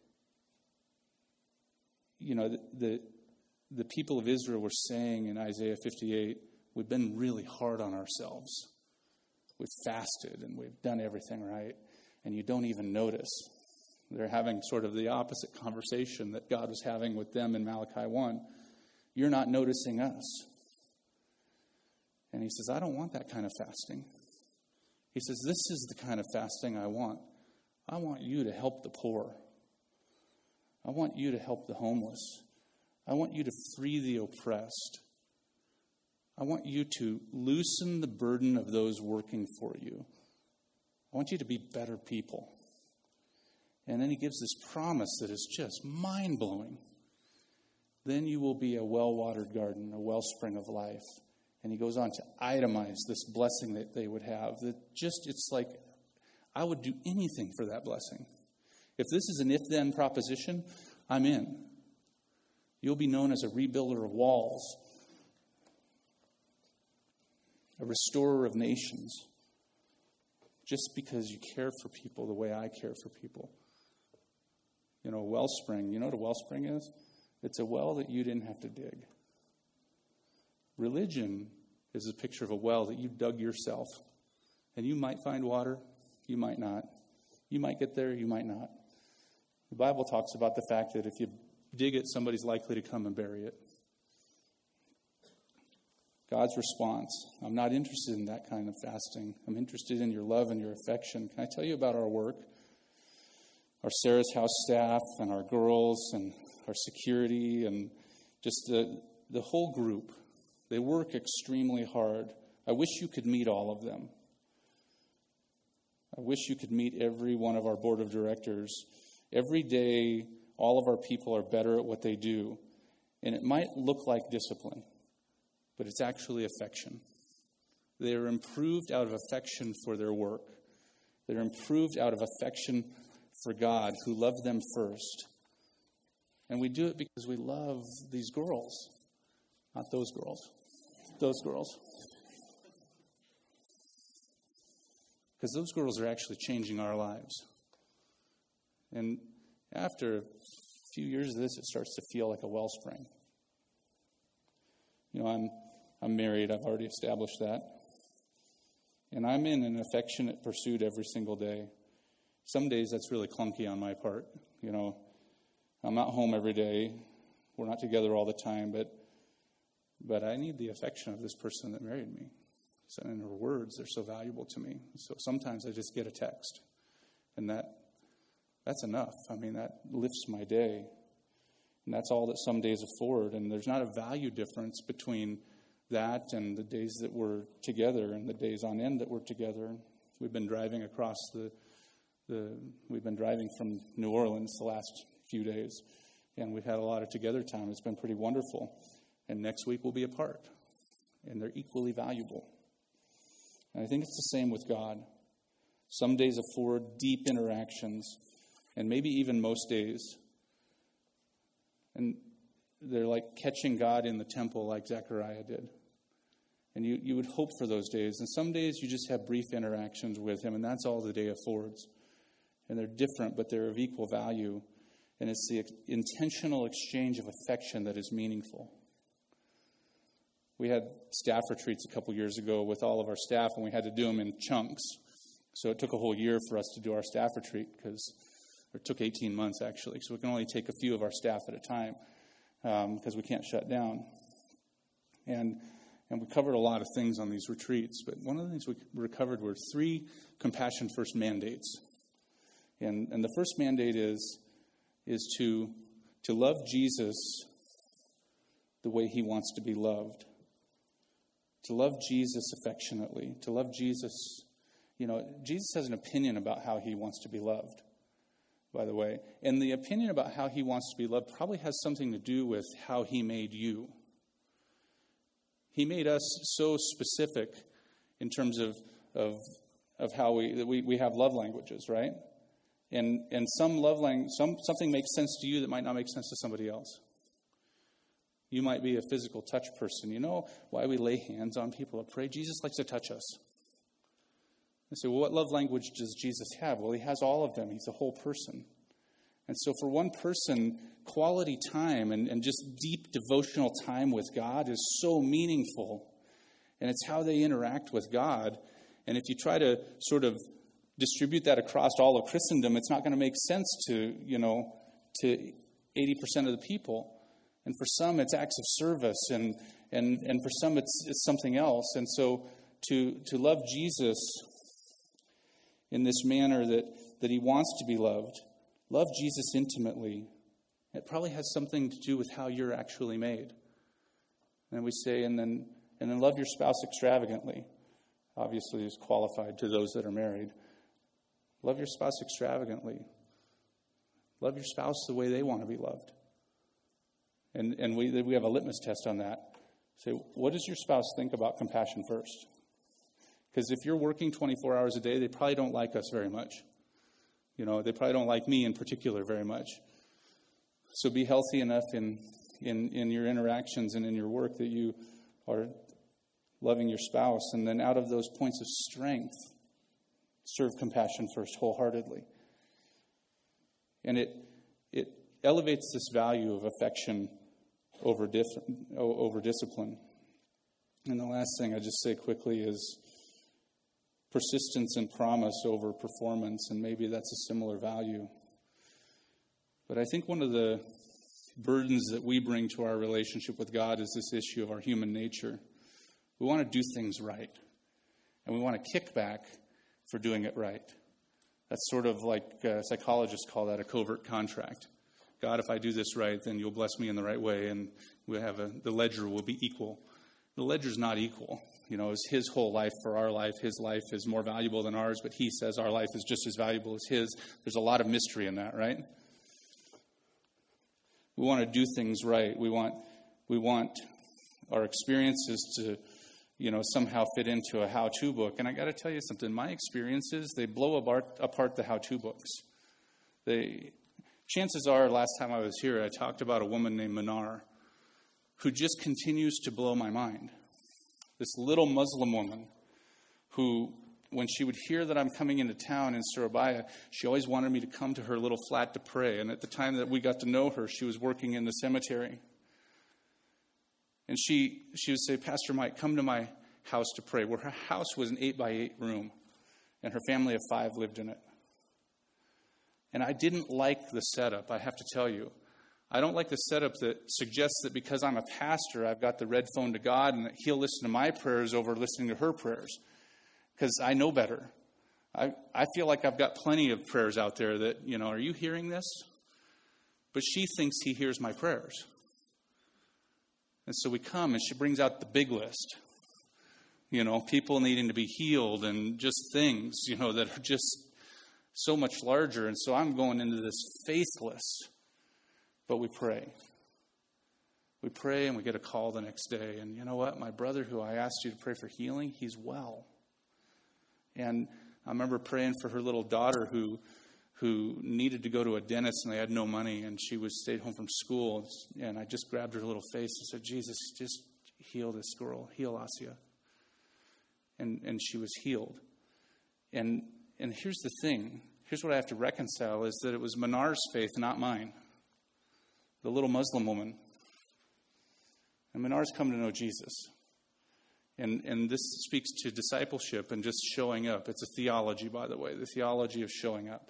the people of Israel were saying in Isaiah 58, we've been really hard on ourselves. We've fasted and we've done everything right, and you don't even notice. They're having sort of the opposite conversation that God was having with them in Malachi 1. You're not noticing us. And he says, I don't want that kind of fasting. He says, this is the kind of fasting I want. I want you to help the poor. I want you to help the homeless. I want you to free the oppressed. I want you to loosen the burden of those working for you. I want you to be better people. And then he gives this promise that is just mind-blowing. Then you will be a well-watered garden, a wellspring of life. And he goes on to itemize this blessing that they would have. It's like, I would do anything for that blessing. If this is an if-then proposition, I'm in. You'll be known as a rebuilder of walls, a restorer of nations, just because you care for people the way I care for people. A wellspring. You know what a wellspring is? It's a well that you didn't have to dig. Religion is a picture of a well that you dug yourself. And you might find water, you might not. You might get there, you might not. The Bible talks about the fact that if you dig it, somebody's likely to come and bury it. God's response, I'm not interested in that kind of fasting. I'm interested in your love and your affection. Can I tell you about our work? Our Sarah's House staff and our girls and our security and just the whole group. They work extremely hard. I wish you could meet all of them. I wish you could meet every one of our board of directors. Every day, all of our people are better at what they do. And it might look like discipline, but it's actually affection. They are improved out of affection for their work. They're improved out of affection for God, who loved them first. And we do it because we love these girls. Not those girls. Those girls. Because those girls are actually changing our lives. And after a few years of this, it starts to feel like a wellspring. I'm married. I've already established that. And I'm in an affectionate pursuit every single day. Some days that's really clunky on my part. I'm not home every day. We're not together all the time, but I need the affection of this person that married me. And her words are so valuable to me. So sometimes I just get a text, and that's enough. That lifts my day. And that's all that some days afford. And there's not a value difference between that and the days that we're together and the days on end that we're together. We've been driving across we've been driving from New Orleans the last few days, and we've had a lot of together time. It's been pretty wonderful. And next week we'll be apart, and they're equally valuable. And I think it's the same with God. Some days afford deep interactions, and maybe even most days. And they're like catching God in the temple like Zechariah did. And you would hope for those days. And some days you just have brief interactions with him, and that's all the day affords. And they're different, but they're of equal value. And it's the intentional exchange of affection that is meaningful. We had staff retreats a couple years ago with all of our staff, and we had to do them in chunks. So it took a whole year for us to do our staff retreat, it took 18 months actually. So we can only take a few of our staff at a time because we can't shut down. And we covered a lot of things on these retreats, but one of the things we covered were 3 Compassion First mandates. And the first mandate is to love Jesus the way he wants to be loved. To love Jesus affectionately. To love Jesus. Jesus has an opinion about how he wants to be loved, by the way. And the opinion about how he wants to be loved probably has something to do with how he made you. He made us so specific in terms of how we have love languages, right? And some love language, something makes sense to you that might not make sense to somebody else. You might be a physical touch person. You know why we lay hands on people to pray? Jesus likes to touch us. They say, well, what love language does Jesus have? Well, he has all of them. He's a whole person. And so for one person, quality time and just deep devotional time with God is so meaningful. And it's how they interact with God. And if you try to sort of distribute that across all of Christendom, it's not going to make sense to 80% of the people. And for some, it's acts of service, and for some, it's something else. And so to love Jesus in this manner that he wants to be loved, love Jesus intimately. It probably has something to do with how you're actually made. And we say, and then love your spouse extravagantly. Obviously, is qualified to those that are married. Love your spouse extravagantly. Love your spouse the way they want to be loved. And we have a litmus test on that. Say, what does your spouse think about compassion first? Because if you're working 24 hours a day, they probably don't like us very much. They probably don't like me in particular very much. So be healthy enough in your interactions and in your work that you are loving your spouse. And then out of those points of strength, serve compassion first wholeheartedly. And it elevates this value of affection over discipline. And the last thing I just say quickly is persistence and promise over performance, and maybe that's a similar value. But I think one of the burdens that we bring to our relationship with God is this issue of our human nature. We want to do things right, and we want to kick back for doing it right. That's sort of like psychologists call that a covert contract. God, if I do this right, then you'll bless me in the right way, and we'll have the ledger will be equal. The ledger's not equal. It's his whole life for our life. His life is more valuable than ours, but he says our life is just as valuable as his. There's a lot of mystery in that, right? We want to do things right. We want our experiences to, somehow fit into a how-to book. And I got to tell you something. My experiences, they blow apart the how-to books. Chances are, last time I was here, I talked about a woman named Manar who just continues to blow my mind. This little Muslim woman who, when she would hear that I'm coming into town in Surabaya, she always wanted me to come to her little flat to pray. And at the time that we got to know her, she was working in the cemetery. And she would say, Pastor Mike, come to my house to pray. Well, her house was an 8x8 room, and her family of 5 lived in it. And I didn't like the setup, I have to tell you. I don't like the setup that suggests that because I'm a pastor, I've got the red phone to God and that he'll listen to my prayers over listening to her prayers. Because I know better. I feel like I've got plenty of prayers out there that, are you hearing this? But she thinks he hears my prayers. And so we come and she brings out the big list. People needing to be healed and just things, that are just so much larger. And so I'm going into this faithless. But we pray. We pray and we get a call the next day. And you know what? My brother who I asked you to pray for healing, he's well. And I remember praying for her little daughter who needed to go to a dentist and they had no money. And she stayed home from school. And I just grabbed her little face and said, Jesus, just heal this girl. Heal Asya. And she was healed. And here's the thing. Here's what I have to reconcile is that it was Manar's faith, not mine. The little Muslim woman. And Manar's come to know Jesus. And this speaks to discipleship and just showing up. It's a theology, by the way, the theology of showing up.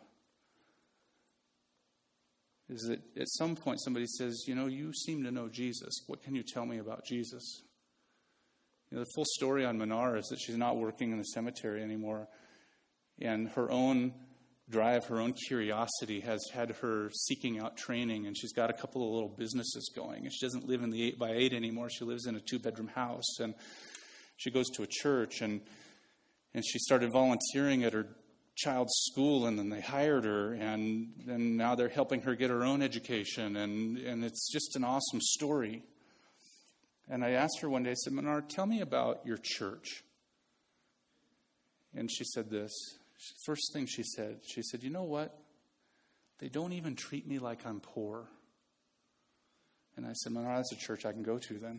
Is that at some point somebody says, you seem to know Jesus. What can you tell me about Jesus? The full story on Manar is that she's not working in the cemetery anymore. And her own drive, her own curiosity has had her seeking out training, and she's got a couple of little businesses going. And she doesn't live in the 8x8 anymore. She lives in a 2-bedroom house, and she goes to a church, and she started volunteering at her child's school, and then they hired her, and now they're helping her get her own education, and it's just an awesome story. And I asked her one day, I said, Manar, tell me about your church. And she said this. First thing she said, you know what? They don't even treat me like I'm poor. And I said, Menara, that's a church I can go to then.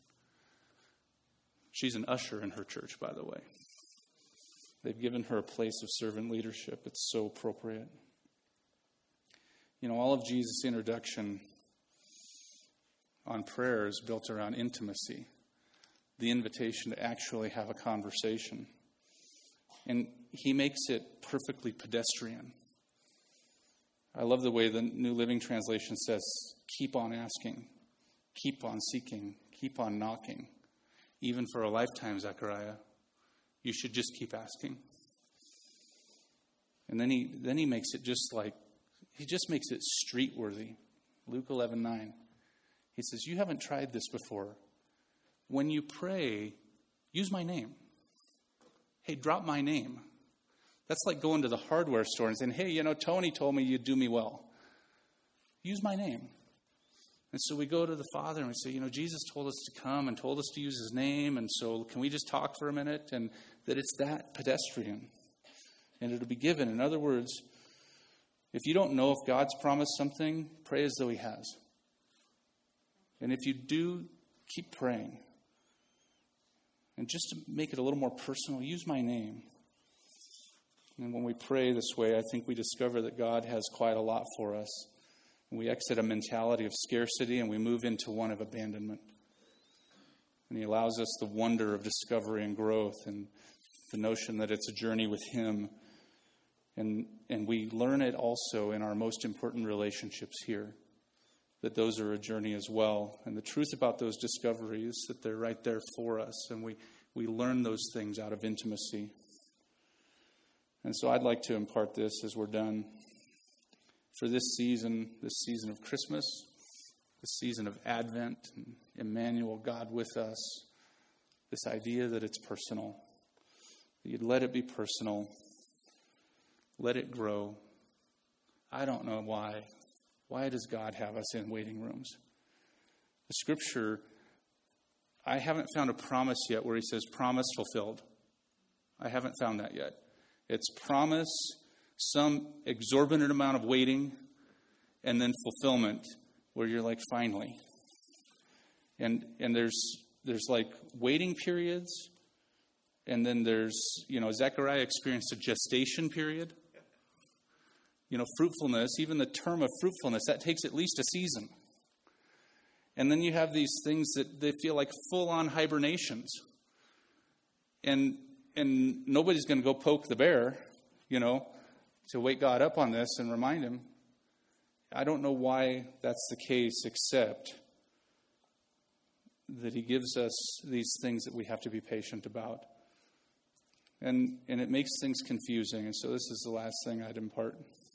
She's an usher in her church, by the way. They've given her a place of servant leadership. It's so appropriate. You know, all of Jesus' introduction on prayer is built around intimacy, the invitation to actually have a conversation. And he makes it perfectly pedestrian. I love the way the New Living Translation says, keep on asking, keep on seeking, keep on knocking. Even for a lifetime, Zechariah, you should just keep asking. And then he makes it he just makes it street worthy. Luke 11:9. He says, you haven't tried this before. When you pray, use my name. Hey, drop my name. That's like going to the hardware store and saying, hey, Tony told me you'd do me well. Use my name. And so we go to the Father and we say, Jesus told us to come and told us to use his name. And so can we just talk for a minute? And that it's that pedestrian. And it'll be given. In other words, if you don't know if God's promised something, pray as though he has. And if you do, keep praying. And just to make it a little more personal, use my name. And when we pray this way, I think we discover that God has quite a lot for us. And we exit a mentality of scarcity and we move into one of abandonment. And he allows us the wonder of discovery and growth and the notion that it's a journey with him. And we learn it also in our most important relationships here, that those are a journey as well. And the truth about those discoveries, that they're right there for us. And we learn those things out of intimacy. And so I'd like to impart this as we're done. For this season of Christmas, this season of Advent, and Emmanuel, God with us, this idea that it's personal, that you'd let it be personal, let it grow. I don't know why. Why does God have us in waiting rooms? The scripture, I haven't found a promise yet where he says, promise fulfilled. I haven't found that yet. It's promise, some exorbitant amount of waiting, and then fulfillment, where you're like, finally. And there's like waiting periods, and then there's, Zechariah experienced a gestation period. Fruitfulness, even the term of fruitfulness, that takes at least a season. And then you have these things that they feel like full-on hibernations. And nobody's going to go poke the bear, to wake God up on this and remind him. I don't know why that's the case, except that he gives us these things that we have to be patient about. And it makes things confusing. And so this is the last thing I'd impart.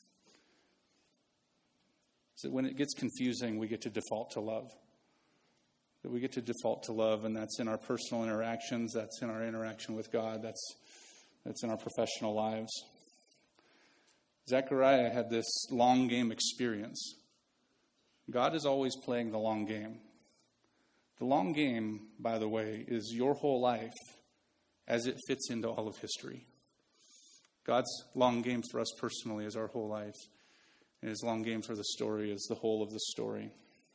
Is that when it gets confusing, we get to default to love. That we get to default to love, and that's in our personal interactions, that's in our interaction with God, that's in our professional lives. Zechariah had this long game experience. God is always playing the long game. The long game, by the way, is your whole life as it fits into all of history. God's long game for us personally is our whole life. And his long game for the story is the whole of the story.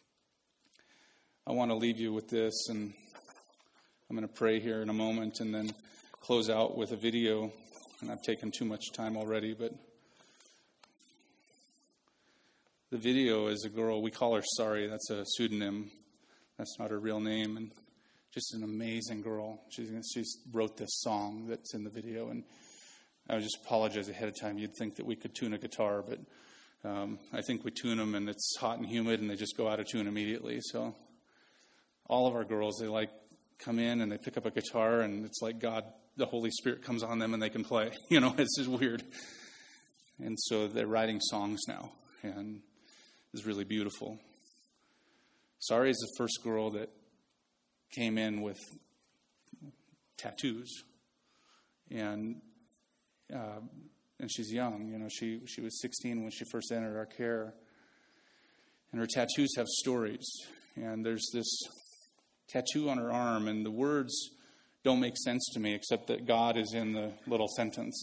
I want to leave you with this, and I'm going to pray here in a moment and then close out with a video. And I've taken too much time already, but the video is a girl, we call her Sorry, that's a pseudonym. That's not her real name, and just an amazing girl. She wrote this song that's in the video, and I would just apologize ahead of time. You'd think that we could tune a guitar, but I think we tune them, and it's hot and humid, and they just go out of tune immediately. So all of our girls, they come in and they pick up a guitar, and it's like God, the Holy Spirit comes on them, and they can play. It's just weird. And so they're writing songs now, and it's really beautiful. Sorry is the first girl that came in with tattoos, and she's young. She was 16 when she first entered our care, and her tattoos have stories. And there's this tattoo on her arm, and the words don't make sense to me except that God is in the little sentence.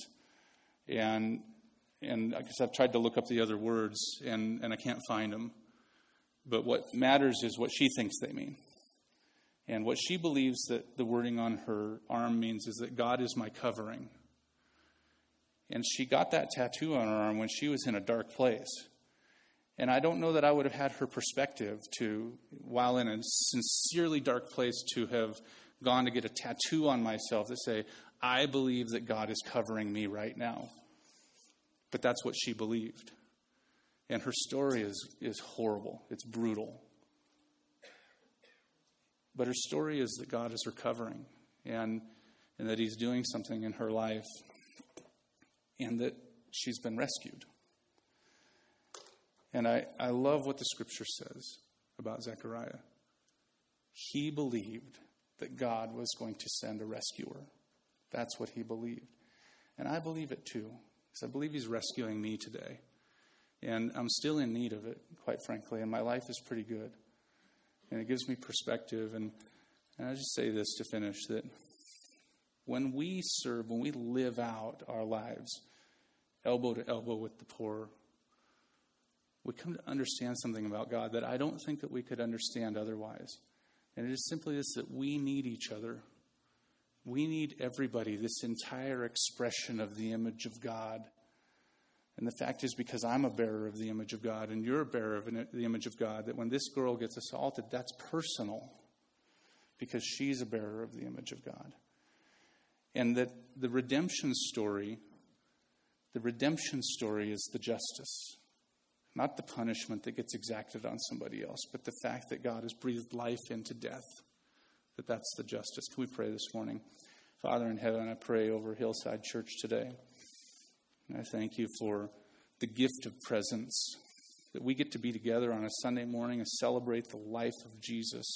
And I guess I've tried to look up the other words, and I can't find them. But what matters is what she thinks they mean. And what she believes that the wording on her arm means is that God is my covering. And she got that tattoo on her arm when she was in a dark place. And I don't know that I would have had her perspective to, while in a sincerely dark place, to have gone to get a tattoo on myself that say, I believe that God is covering me right now. But that's what she believed. And her story is horrible. It's brutal. But her story is that God is her covering, and that he's doing something in her life, and that she's been rescued. And I love what the scripture says about Zechariah. He believed that God was going to send a rescuer. That's what he believed. And I believe it too, because I believe he's rescuing me today. And I'm still in need of it, quite frankly, and my life is pretty good. And it gives me perspective. And I just say this to finish, that when we serve, when we live out our lives, elbow to elbow with the poor, we come to understand something about God that I don't think that we could understand otherwise. And it is simply this, that we need each other. We need everybody, this entire expression of the image of God. And the fact is, because I'm a bearer of the image of God and you're a bearer of the image of God, that when this girl gets assaulted, that's personal, because she's a bearer of the image of God. And that the redemption story is the justice, not the punishment that gets exacted on somebody else, but the fact that God has breathed life into death, that's the justice. Can we pray this morning? Father in heaven, I pray over Hillside Church today. And I thank you for the gift of presence, that we get to be together on a Sunday morning and celebrate the life of Jesus.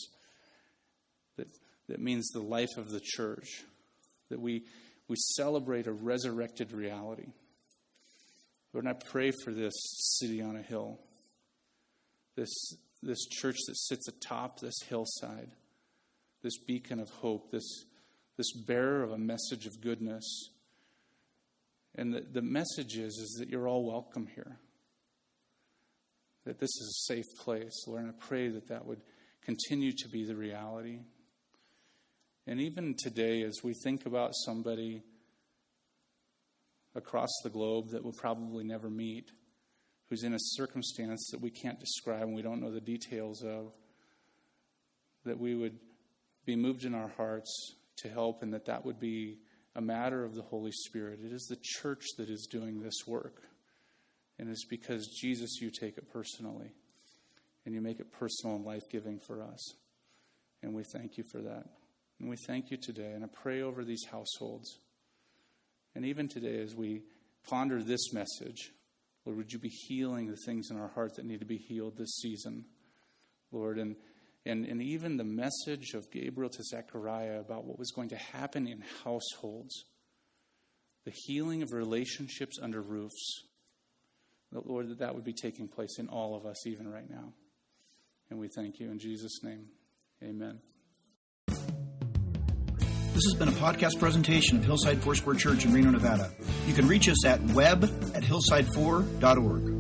That means the life of the church, that we celebrate a resurrected reality. Lord, and I pray for this city on a hill, this church that sits atop this hillside, this beacon of hope, this bearer of a message of goodness. And the message is that you're all welcome here, that this is a safe place. Lord, and I pray that would continue to be the reality. And even today, as we think about somebody across the globe that we'll probably never meet, who's in a circumstance that we can't describe and we don't know the details of, that we would be moved in our hearts to help, and that would be a matter of the Holy Spirit. It is the church that is doing this work. And it's because, Jesus, you take it personally. And you make it personal and life-giving for us. And we thank you for that. And we thank you today. And I pray over these households. And even today, as we ponder this message, Lord, would you be healing the things in our heart that need to be healed this season, Lord, and even the message of Gabriel to Zechariah about what was going to happen in households, the healing of relationships under roofs, Lord, that would be taking place in all of us even right now. And we thank you in Jesus' name. Amen. This has been a podcast presentation of Hillside Foursquare Church in Reno, Nevada. You can reach us at web@hillside4.org.